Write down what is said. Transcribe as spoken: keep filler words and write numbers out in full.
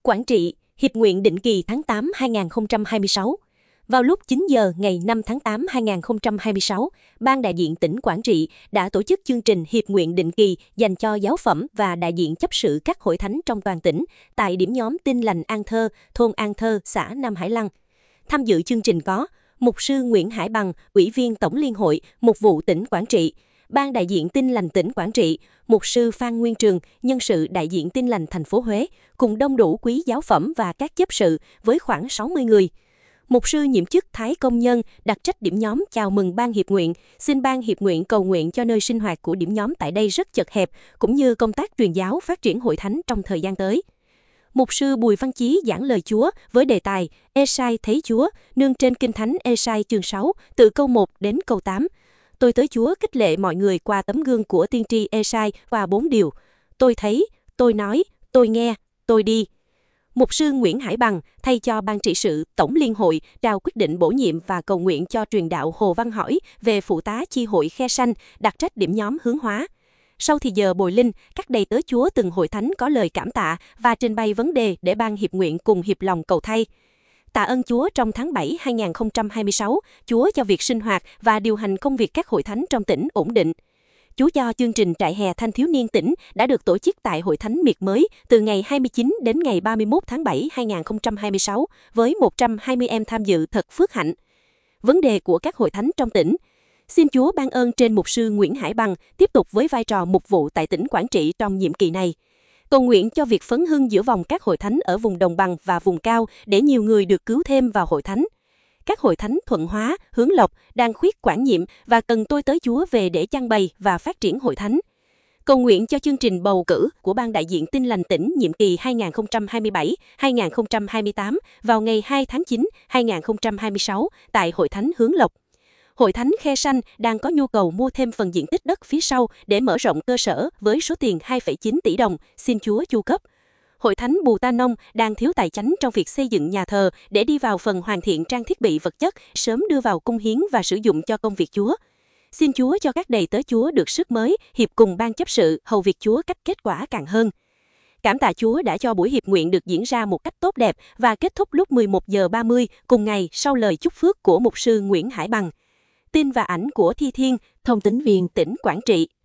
Quảng Trị, Hiệp nguyện định kỳ tháng tám năm hai nghìn không trăm hai mươi sáu. Vào lúc chín giờ ngày năm tháng tám năm hai nghìn không trăm hai mươi sáu, Ban đại diện tỉnh Quảng Trị đã tổ chức chương trình Hiệp nguyện định kỳ dành cho giáo phẩm và đại diện chấp sự các hội thánh trong toàn tỉnh tại điểm nhóm Tin lành An Thơ, thôn An Thơ, xã Nam Hải Lăng. Tham dự chương trình có Mục sư Nguyễn Hải Bằng, Ủy viên Tổng Liên hội, Mục vụ tỉnh Quảng Trị, Ban đại diện Tin lành tỉnh Quảng Trị, Mục sư Phan Nguyên Trường, nhân sự đại diện Tin lành thành phố Huế, cùng đông đủ quý giáo phẩm và các chấp sự với khoảng sáu mươi người. Mục sư nhiệm chức Thái Công Nhân đặc trách điểm nhóm chào mừng Ban Hiệp nguyện, xin Ban Hiệp nguyện cầu nguyện cho nơi sinh hoạt của điểm nhóm tại đây rất chật hẹp, cũng như công tác truyền giáo phát triển hội thánh trong thời gian tới. Mục sư Bùi Văn Chí giảng lời Chúa với đề tài Ê-sai thấy Chúa, nương trên Kinh Thánh Ê-sai chương sáu, từ câu một đến câu tám. Tôi tới Chúa khích lệ mọi người qua tấm gương của tiên tri Ê-sai và bốn điều. Tôi thấy, tôi nói, tôi nghe, tôi đi. Mục sư Nguyễn Hải Bằng thay cho Ban trị sự Tổng Liên hội trao quyết định bổ nhiệm và cầu nguyện cho truyền đạo Hồ Văn Hỏi về phụ tá chi hội Khe Sanh, đặc trách điểm nhóm Hướng Hóa. Sau thì giờ bồi linh, các đầy tớ Chúa từng hội thánh có lời cảm tạ và trình bày vấn đề để Ban Hiệp nguyện cùng hiệp lòng cầu thay. Tạ ơn Chúa trong tháng bảy năm hai nghìn không trăm hai mươi sáu, Chúa cho việc sinh hoạt và điều hành công việc các hội thánh trong tỉnh ổn định. Chúa cho chương trình trại hè thanh thiếu niên tỉnh đã được tổ chức tại Hội Thánh Miệt Mới từ ngày hai mươi chín đến ngày ba mươi mốt tháng bảy năm hai nghìn không trăm hai mươi sáu với một trăm hai mươi em tham dự thật phước hạnh. Vấn đề của các hội thánh trong tỉnh. Xin Chúa ban ơn trên mục sư Nguyễn Hải Bằng tiếp tục với vai trò mục vụ tại tỉnh Quảng Trị trong nhiệm kỳ này. Cầu nguyện cho việc phấn hưng giữa vòng các hội thánh ở vùng đồng bằng và vùng cao để nhiều người được cứu thêm vào hội thánh. Các hội thánh Thuận Hóa, Hướng Lộc đang khuyết quản nhiệm và cần tôi tới Chúa về để trang bày và phát triển hội thánh. Cầu nguyện cho chương trình bầu cử của Ban đại diện Tin lành tỉnh nhiệm kỳ hai nghìn không trăm hai mươi bảy đến hai nghìn không trăm hai mươi tám vào ngày hai tháng chín năm hai nghìn không trăm hai mươi sáu tại Hội thánh Hướng Lộc. Hội thánh Khe Sanh đang có nhu cầu mua thêm phần diện tích đất phía sau để mở rộng cơ sở với số tiền hai phẩy chín tỷ đồng, xin Chúa chu cấp. Hội thánh Bù Ta Nông đang thiếu tài chánh trong việc xây dựng nhà thờ để đi vào phần hoàn thiện trang thiết bị vật chất, sớm đưa vào cung hiến và sử dụng cho công việc Chúa. Xin Chúa cho các đầy tớ Chúa được sức mới, hiệp cùng ban chấp sự, hầu việc Chúa cách kết quả càng hơn. Cảm tạ Chúa đã cho buổi hiệp nguyện được diễn ra một cách tốt đẹp và kết thúc lúc mười một giờ ba mươi cùng ngày sau lời chúc phước của mục sư Nguyễn Hải Bằng. Tin và ảnh của Thi Thiên, thông tín viên tỉnh Quảng Trị.